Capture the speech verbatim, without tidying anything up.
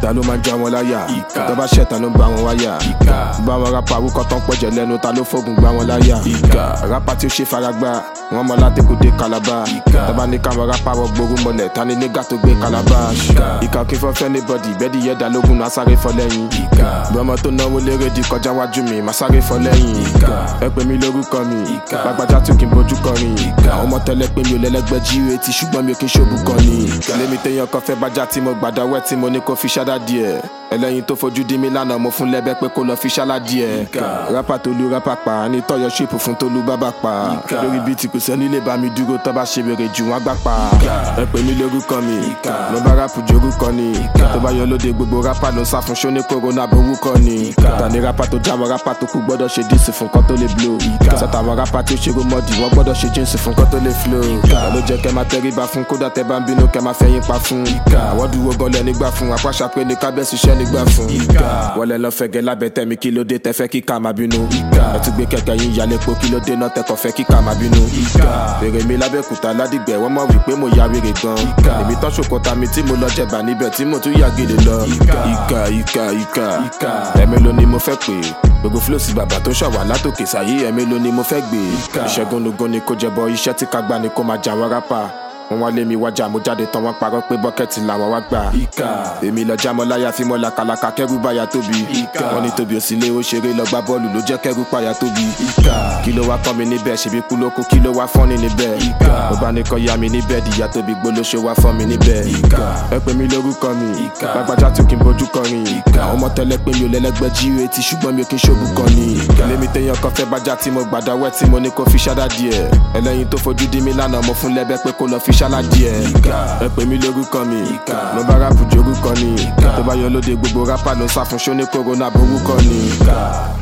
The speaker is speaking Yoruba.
ta ló máa ń já wọn láyà tó bá ṣẹ̀ ta ló ń bá wọn wáyà bá wọn rápá awúkọ tán pọ̀jẹ̀ lẹ́nu ta ló fógun gbá wọn láyà rápá tí ó ṣe faragbá wọn mọ láti kó dé kalaba tọ́ba ní káwọn rápá wọ gbóru mọ́lẹ̀ ta ni nígbà tó gbé kalaba ìkà kí fọ́ fẹ́ ní bọ́dì bẹ́ẹ̀dì yẹ dá lógún máa sáré fọ́ lẹ́yìn bọ́mọ tó náwó lérè di kọjá wájú mi máa sáré fọ́ lẹ́yìn ẹ pè mí lórúkọ mi gbàgbàjà tún kí n bójú kọrin àwọn ọmọ tẹ́lẹ̀ pé mi ò lẹ́lẹ́gbẹ́ jíire tí ṣùgbọ́n mi ò kí n ṣòbù kan ni lémi téèyàn kan fẹ́ bájá tí mo gbàdáwẹ́ tí mo ní kó fi ṣáda díẹ̀ ẹlẹ́yin tó fojú dí mi lánàá mo fún lẹ́bẹ́ pé kó lọ fi ṣálá díẹ̀ rápá tó lu rápá pa ní tọ́yọ̀ ṣèpù fún tó lu bábà pa lórí bíi tí kò sẹ́ni lè bá mi dúró tó bá ṣe wèrè jù wọ́n gbà pa ẹ pè mí lórúkọ mi mo bá rápù jorúkọ ni tó bá yọ lóde gbogbo rápá ló sá fún ṣóní kòrónà borúkọ ni tani rápá tó jáwọ́ rápá tó kú gbọ́dọ̀ ṣe díìsì fún kọ́ tó lè blow sọ́tàwọn rápá tó ṣe rómọ́dì wọ́n gbọ́dọ̀ ṣe jíǹsì fún kọ́ tó lè flow ló jẹ́ kẹ́ máa tẹríba fún kódà tẹ́ bá ń bínú kẹ́ máa fẹ́yìn pa fún àwọn dúró gọlẹ̀ nígbà fún apáṣà pé ní kábẹ́sì iṣẹ́ nígbà fún wọlé lọ fẹ̀gẹ́ lábẹ́ tẹ̀mí kí ló dé tẹ́fẹ́ kíkà máa bínú ẹ tún gbé kẹ̀kẹ́ yín yálé po kí ló dé náà tẹ́kọ̀ fẹ́ kíkà máa bínú bèrè mi lábẹ́kúta ládìgbẹ́ wọ́n mọ̀ wípé mo ya wèrè gan èmi tán ṣòkòtà mi tí mo lọ jẹ̀bà níbẹ̀ tí mo tún yà gèlè lọ ìkà ìkà ìkà ẹ̀mélòó ni mo fẹ́ pè gbogbo flóòsì bàbá tó ṣọ̀wà látòkè sáyé ẹ̀mélòó ni mo fẹ́ gbé ìṣẹ́gun lógún ni kò jẹbọ iṣẹ́ tí ká gbá ni kó máa jà wọ́n rápá wọ́n wá lé mi wájà mo jáde tán wọ́n parọ́ pé bọ́kẹ́tì làwọn wá gbà èmi lọ jámọ́ láyà fi mọ́ làkàlàkà kẹ́rù báyà tóbi wọ́n ní tóbi òsínlé ó ṣeré lọ gbá bọ́ọ̀lù ló jẹ́ kẹ́rù páyà tóbi kí ló wá kọ́ mi níbẹ̀ ṣèbí kú lóko kí ló wá fọ́n ní níbẹ̀ mo bá ní kọ́ ya mi níbẹ̀ dìyà tóbi gbólóṣó wá fọ́n mi níbẹ̀ ẹ pè mí lórúkọ mi gbàgbàjà tó kí n bójú kọrin àwọn ọmọ tẹ́lẹ̀ pé mi ò lẹ́lẹ́gbẹ́ jíire tí ṣùgbọ́n mi ò kí n ṣòbù kan ni lémi téèyàn kan fẹ́ bájá tí mo gbàdáwẹ́ tí mo ní kó fi ṣáda díẹ̀ ẹlẹ́yin tó fojú dí mi lánàá mo fún lẹ́bẹ́ pé kó lọ fi ṣálá díẹ̀ ẹ pè mí lórúkọ mi mo bá rápù jorúkọ ni tó bá yọ lóde gbogbo rápá ló sá fún ṣóní kòrónà borúkọ ni.